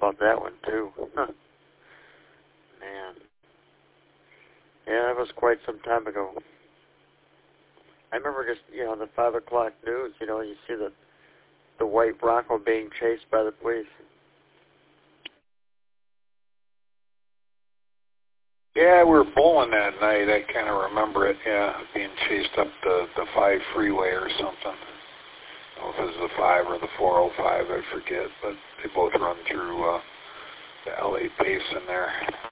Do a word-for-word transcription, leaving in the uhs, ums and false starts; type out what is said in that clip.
about that one, too. Man. Yeah, that was quite some time ago. I remember just, you know, the five o'clock news, you know, you see the, the white Bronco being chased by the police. Yeah, we were bowling that night. I kind of remember it, yeah, being chased up the, the five freeway or something. I don't know if it was the five or the four oh five, I forget, but they both run through uh, the L A basin there.